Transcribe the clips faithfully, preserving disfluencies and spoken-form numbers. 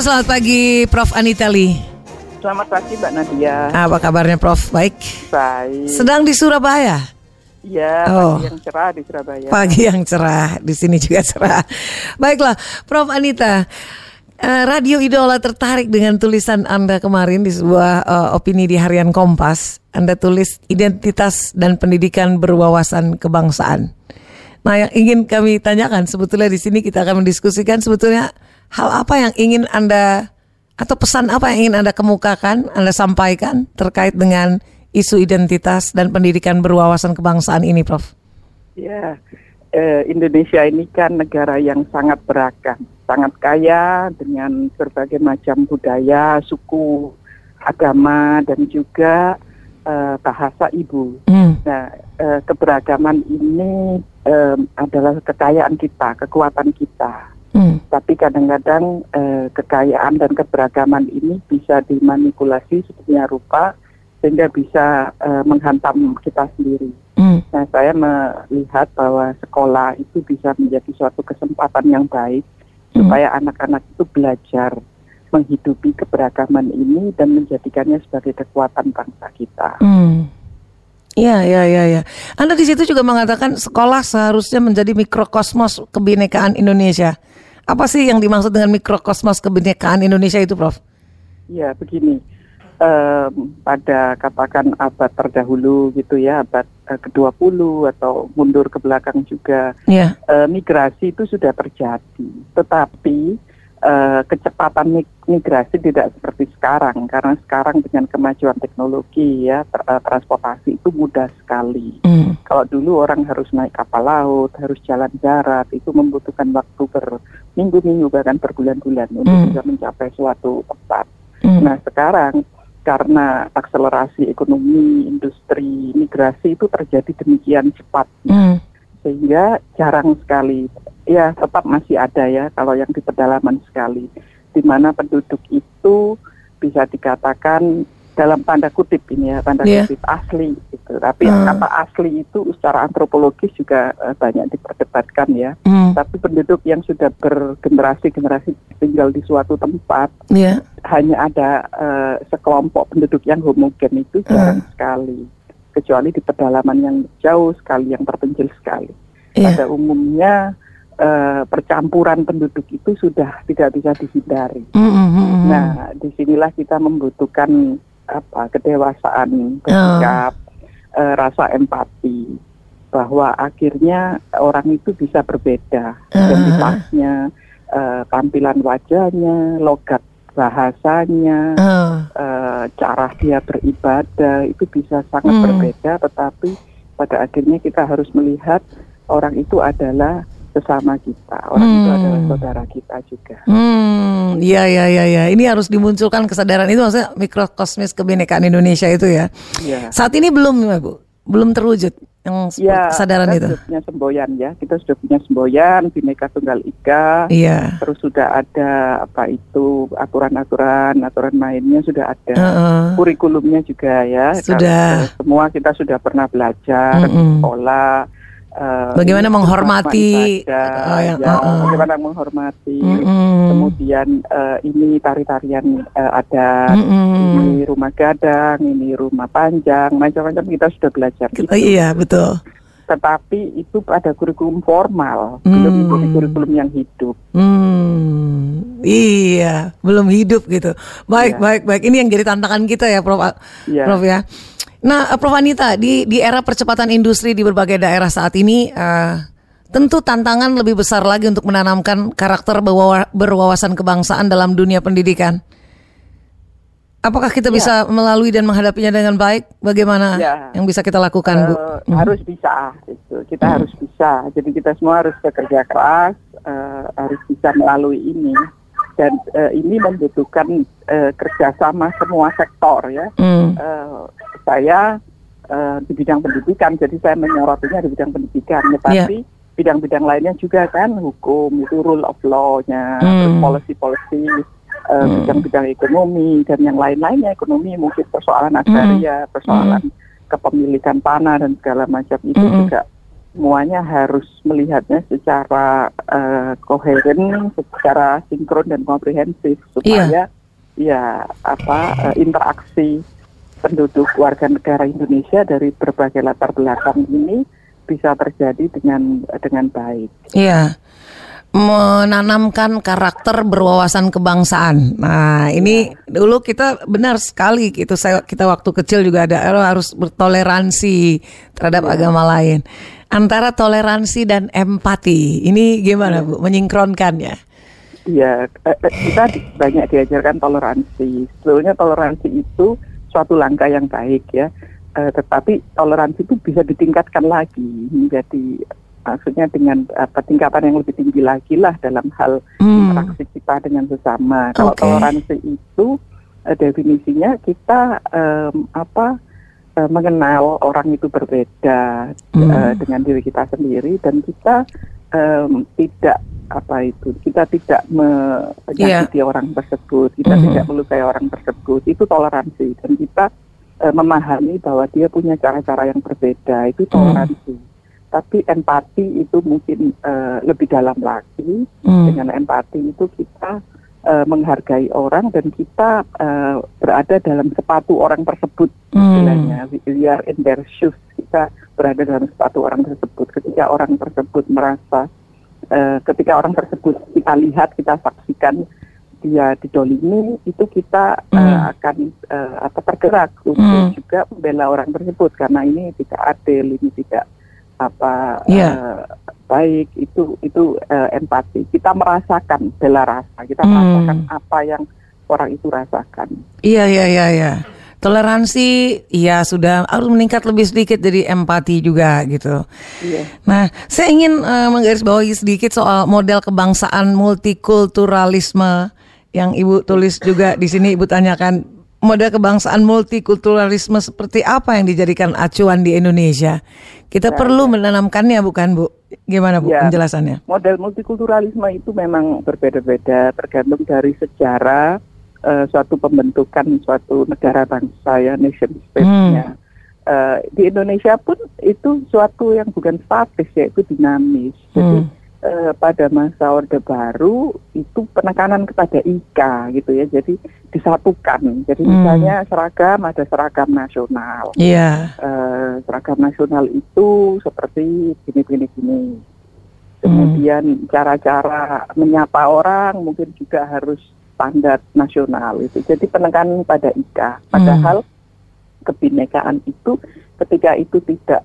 selamat pagi Prof Anitali. Selamat pagi Mbak Nadia. Apa kabarnya Prof? Baik? Baik. Sedang di Surabaya? Iya, oh. pagi yang cerah di Surabaya. Pagi yang cerah, di sini juga cerah. Baiklah, Prof Anita, uh, Radio Idola tertarik dengan tulisan Anda kemarin di sebuah uh, opini di Harian Kompas. Anda tulis identitas dan pendidikan berwawasan kebangsaan. Nah, yang ingin kami tanyakan sebetulnya di sini kita akan mendiskusikan sebetulnya hal apa yang ingin Anda atau pesan apa yang ingin Anda kemukakan, Anda sampaikan terkait dengan isu identitas dan pendidikan berwawasan kebangsaan ini, Prof? Ya, eh, Indonesia ini kan negara yang sangat beragam, sangat kaya dengan berbagai macam budaya, suku, agama, dan juga eh, bahasa ibu. Hmm. Nah, eh, keberagaman ini eh, adalah kekayaan kita, kekuatan kita. Hmm. Tapi kadang-kadang eh, kekayaan dan keberagaman ini bisa dimanipulasi sedemikian rupa sehingga bisa uh, menghantam kita sendiri. Mm. Nah, saya melihat bahwa sekolah itu bisa menjadi suatu kesempatan yang baik mm. supaya anak-anak itu belajar menghidupi keberagaman ini dan menjadikannya sebagai kekuatan bangsa kita. Mm. Ya, ya, ya, ya. Anda di situ juga mengatakan sekolah seharusnya menjadi mikrokosmos kebinekaan Indonesia. Apa sih yang dimaksud dengan mikrokosmos kebinekaan Indonesia itu, Prof? Ya, begini. Um, pada katakan abad terdahulu gitu ya, abad uh, kedua puluh atau mundur ke belakang juga, yeah. uh, migrasi itu sudah terjadi. Tetapi uh, kecepatan migrasi tidak seperti sekarang, karena sekarang dengan kemajuan teknologi ya, ter- uh, transportasi itu mudah sekali. Mm. Kalau dulu orang harus naik kapal laut, harus jalan darat, itu membutuhkan waktu berminggu-minggu bahkan berbulan-bulan mm. untuk bisa mencapai suatu tempat. Mm. Nah sekarang karena akselerasi ekonomi, industri, migrasi itu terjadi demikian cepat, mm. sehingga jarang sekali, ya tetap masih ada ya, kalau yang di pedalaman sekali, di mana penduduk itu bisa dikatakan dalam tanda kutip ini ya, tanda yeah. kutip asli gitu. Tapi mm. kata asli itu secara antropologis juga uh, banyak diperdebatkan ya. Mm. Tapi penduduk yang sudah bergenerasi-generasi tinggal di suatu tempat, yeah. hanya ada uh, sekelompok penduduk yang homogen itu jarang mm. sekali. Kecuali di pedalaman yang jauh sekali, yang terpencil sekali. Yeah. Pada umumnya uh, percampuran penduduk itu sudah tidak bisa dihindari. Mm-hmm. Nah, disinilah kita membutuhkan apa kedewasaan bersikap, oh. uh, rasa empati bahwa akhirnya orang itu bisa berbeda identitasnya, uh. uh, tampilan wajahnya, logat bahasanya, uh. uh, cara dia beribadah itu bisa sangat hmm. berbeda, tetapi pada akhirnya kita harus melihat orang itu adalah sesama kita, orang hmm. itu adalah saudara kita juga. Hmm, ya, ya, ya, ya. Ini harus dimunculkan kesadaran itu, maksudnya mikrokosmis kebinekaan Indonesia itu ya. Ya. Saat ini belum, Bu, belum terwujud yang ya, kesadaran itu. Kita sudah punya semboyan ya, kita sudah punya semboyan Bhinneka Tunggal Ika. Iya. Terus sudah ada apa itu aturan-aturan, aturan mainnya sudah ada, uh-uh. kurikulumnya juga ya. Sudah. Karena semua kita sudah pernah belajar di sekolah. Uh, bagaimana menghormati uh, yang, ya, uh, bagaimana menghormati mm-mm. kemudian uh, ini tari-tarian uh, adat, mm-mm. ini rumah gadang, ini rumah panjang, macam-macam kita sudah belajar oh, iya betul. Tetapi itu pada kurikulum formal, mm. belum menjadi kurikulum yang hidup. Mm. Iya, belum hidup gitu. Baik, ya. baik, baik. Ini yang jadi tantangan kita ya, Prof. Ya. Prof ya. Nah, Prof Anita, di di era percepatan industri di berbagai daerah saat ini, uh, tentu tantangan lebih besar lagi untuk menanamkan karakter berwaw- berwawasan kebangsaan dalam dunia pendidikan. Apakah kita ya. bisa melalui dan menghadapinya dengan baik? Bagaimana ya. yang bisa kita lakukan, uh, Bu? Hmm. Harus bisa, itu kita hmm. harus bisa. Jadi kita semua harus bekerja keras, uh, harus bisa melalui ini. Dan uh, ini membutuhkan uh, kerjasama semua sektor ya. Hmm. Uh, saya uh, di bidang pendidikan, jadi saya menyorotinya di bidang pendidikan. Tetapi yeah. bidang-bidang lainnya juga kan, hukum itu rule of law-nya, hmm. policy-policy, uh, hmm. bidang-bidang ekonomi dan yang lain-lainnya. Ekonomi mungkin persoalan agraria, hmm. persoalan hmm. kepemilikan tanah dan segala macam itu hmm. juga semuanya harus melihatnya secara uh, koheren, secara sinkron dan komprehensif supaya iya. ya apa uh, interaksi penduduk warga negara Indonesia dari berbagai latar belakang ini bisa terjadi dengan dengan baik. Iya. Menanamkan karakter berwawasan kebangsaan. Nah, ini ya. Dulu kita benar sekali gitu. Saya kita waktu kecil juga ada harus bertoleransi terhadap ya. Agama lain. Antara toleransi dan empati. Ini gimana, Bu? Menyingkronkannya? Iya, kita banyak diajarkan toleransi. Sebetulnya toleransi itu suatu langkah yang baik ya. Tetapi toleransi itu bisa ditingkatkan lagi menjadi maksudnya dengan apa tingkatan yang lebih tinggi lagi lah dalam hal hmm. interaksi kita dengan sesama. Kalau okay. toleransi itu uh, definisinya kita um, apa uh, mengenal orang itu berbeda hmm. uh, dengan diri kita sendiri dan kita um, tidak apa itu kita tidak menyakiti yeah. orang tersebut, kita hmm. tidak melukai orang tersebut. Itu toleransi dan kita uh, memahami bahwa dia punya cara-cara yang berbeda. Itu toleransi. Hmm. Tapi empati itu mungkin uh, lebih dalam lagi. Hmm. Dengan empati itu kita uh, menghargai orang dan kita uh, berada dalam sepatu orang tersebut. Istilahnya, hmm. we are in their shoes. Kita berada dalam sepatu orang tersebut. Ketika orang tersebut merasa, uh, ketika orang tersebut kita lihat, kita saksikan dia didolimi, itu kita hmm. uh, akan uh, apa tergerak untuk hmm. juga membela orang tersebut karena ini tidak adil, ini tidak apa yeah. uh, baik itu itu uh, empati. Kita merasakan bela rasa, kita hmm. merasakan apa yang orang itu rasakan. Iya iya iya iya. Toleransi ya sudah harus meningkat lebih sedikit dari empati juga gitu. Yeah. Nah, saya ingin uh, menggarisbawahi sedikit soal model kebangsaan multikulturalisme yang Ibu tulis juga di sini. Ibu tanyakan model kebangsaan multikulturalisme seperti apa yang dijadikan acuan di Indonesia? Kita ya, perlu ya. menanamkannya bukan Bu? Gimana Bu ya, penjelasannya? Model multikulturalisme itu memang berbeda-beda tergantung dari sejarah uh, suatu pembentukan suatu negara bangsa ya, nation state-nya. Hmm. Uh, di Indonesia pun itu suatu yang bukan statis yaitu dinamis. Jadi hmm. Uh, pada masa Orde Baru itu penekanan kepada ika gitu ya, jadi disatukan. Jadi hmm. misalnya seragam ada seragam nasional. Iya. Yeah. Uh, seragam nasional itu seperti gini-gini-gini. Kemudian hmm. cara-cara menyapa orang mungkin juga harus standar nasional itu. Jadi penekanan pada ika. Padahal hmm. kebinekaan itu ketika itu tidak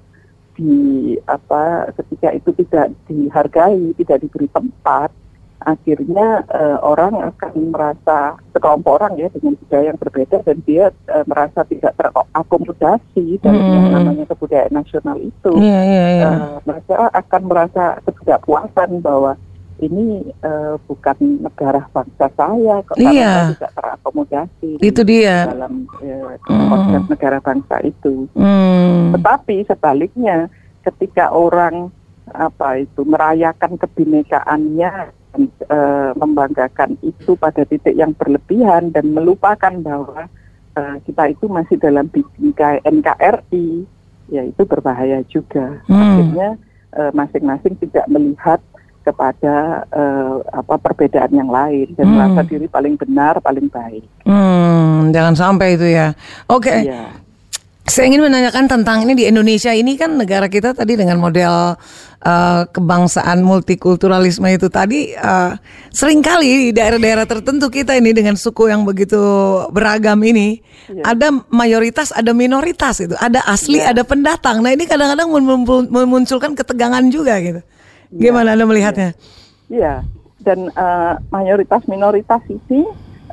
di apa ketika itu tidak dihargai, tidak diberi tempat, akhirnya uh, orang akan merasa sekelompok orang ya dengan budaya yang berbeda dan dia uh, merasa tidak terakomodasi dari hmm. yang namanya kebudayaan nasional itu. Yeah, yeah, yeah. Uh, mereka akan merasa ketidakpuasan bahwa ini uh, bukan negara bangsa saya, kok yeah. saya tidak terakomodasi. Itu dia dalam uh, konsep mm. negara bangsa itu. Mm. Tetapi sebaliknya, ketika orang apa itu merayakan kebinekaannya, dan, uh, membanggakan itu pada titik yang berlebihan dan melupakan bahwa uh, kita itu masih dalam bingkai N K R I, ya itu berbahaya juga. Mm. Akhirnya uh, masing-masing tidak melihat kepada uh, apa perbedaan yang lain dan hmm. merasa diri paling benar, paling baik. Hmm, jangan sampai itu ya. Oke. Okay. Iya. Saya ingin menanyakan tentang ini di Indonesia ini kan negara kita tadi dengan model uh, kebangsaan multikulturalisme itu tadi uh, seringkali di daerah-daerah tertentu kita ini dengan suku yang begitu beragam ini iya. ada mayoritas, ada minoritas itu, ada asli, iya. ada pendatang. Nah ini kadang-kadang memunculkan ketegangan juga gitu. Gimana ya, Anda melihatnya? Iya, dan uh, mayoritas minoritas ini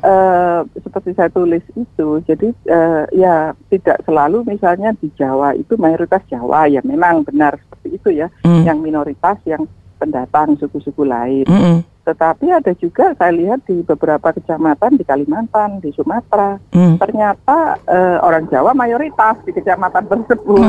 uh, seperti saya tulis itu, jadi uh, ya tidak selalu misalnya di Jawa itu mayoritas Jawa ya memang benar seperti itu ya, mm. yang minoritas yang pendatang suku-suku lain. Mm-mm. Tetapi ada juga saya lihat di beberapa kecamatan di Kalimantan, di Sumatera, mm. ternyata uh, orang Jawa mayoritas di kecamatan tersebut.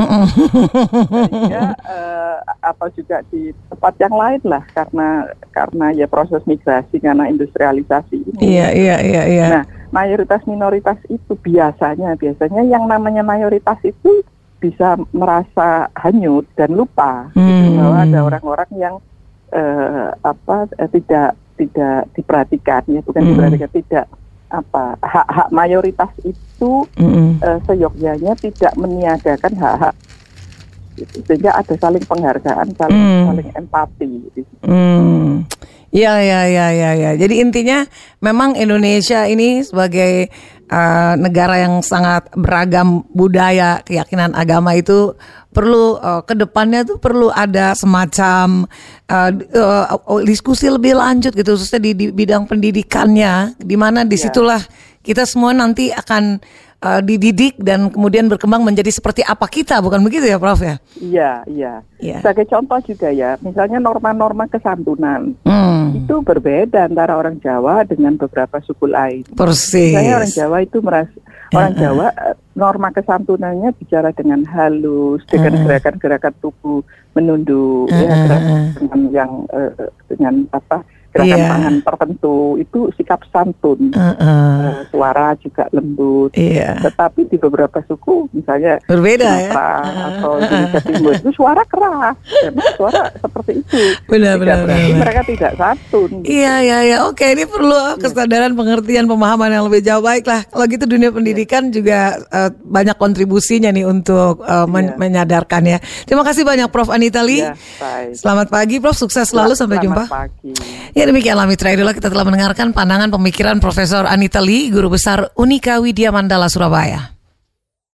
Sehingga uh, apa juga di tempat yang lain lah karena karena ya proses migrasi karena industrialisasi ini. Iya iya iya. iya. Nah mayoritas minoritas itu biasanya biasanya yang namanya mayoritas itu bisa merasa hanyut dan lupa hmm. gitu, bahwa ada orang-orang yang uh, apa uh, tidak tidak diperhatikan, ya bukan hmm. diperhatikan, tidak apa hak-hak mayoritas itu hmm. uh, seyogyanya tidak meniadakan hak-hak gitu. Sehingga ada saling penghargaan, saling hmm. saling empati gitu. Hmm. Ya, ya, ya, ya, ya. Jadi intinya memang Indonesia ini sebagai uh, negara yang sangat beragam budaya, keyakinan agama itu perlu uh, ke depannya tuh perlu ada semacam uh, uh, diskusi lebih lanjut gitu, khususnya di, di bidang pendidikannya, di mana disitulah kita semua nanti akan Uh, dididik dan kemudian berkembang menjadi seperti apa kita, bukan begitu ya Prof ya? Iya, iya. Yeah. Sebagai contoh juga ya, misalnya norma-norma kesantunan hmm. itu berbeda antara orang Jawa dengan beberapa suku lain. Persis. Misalnya orang Jawa itu merasa uh-uh. orang Jawa norma kesantunannya bicara dengan halus, dengan uh-uh. gerakan-gerakan tubuh menunduk, uh-uh. ya, gerakan dengan yang uh, dengan apa? Gerakan yeah. tangan tertentu itu sikap santun, uh-uh. uh, suara juga lembut. Yeah. Tetapi di beberapa suku, misalnya berbeda ya, atau Indonesia Timur itu suara keras, memang suara seperti itu. Benar-benar. Berarti mereka tidak santun. Iya, iya, iya. Oke, ini perlu kesadaran, pengertian, pemahaman yang lebih jauh. Baiklah, kalau gitu dunia pendidikan yeah. juga uh, banyak kontribusinya nih untuk uh, men- yeah. menyadarkan ya. Terima kasih banyak Prof Anita Lee. Yeah, selamat pagi Prof, sukses selalu, sampai selamat jumpa. Pagi. Ya, demikianlah Mitra Idola, kita telah mendengarkan pandangan pemikiran Profesor Anita Lee, Guru Besar Unika Widya Mandala Surabaya.